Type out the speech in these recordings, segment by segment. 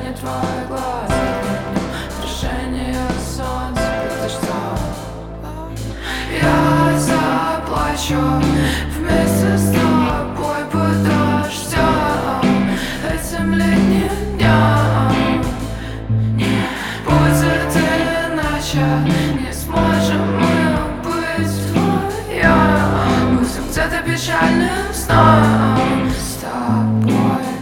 не твои глаза, отражение солнца под дождем. Я заплачу вместе с тобой под дождем этим летним днем. Не будет иначе, не сможем мы быть вдвоем. Будем где-то печальным сном с тобой.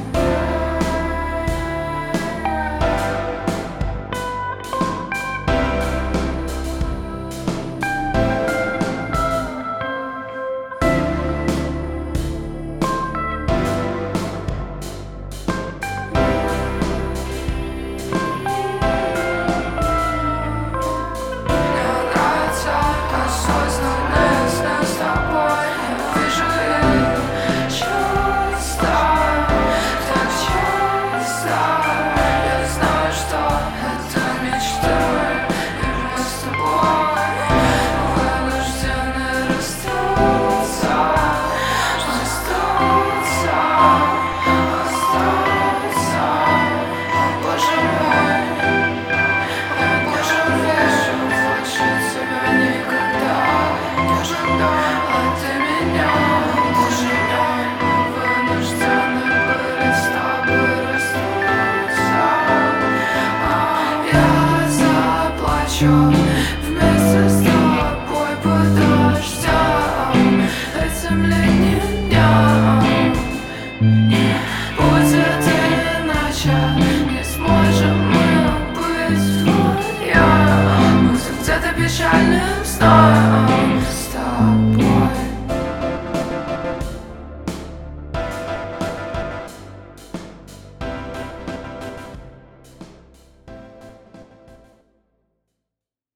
Вместе с тобой под дождем этим летним днем. Не будет иначе, не сможем мы быть вдвоем. Будем где-то печальным сном.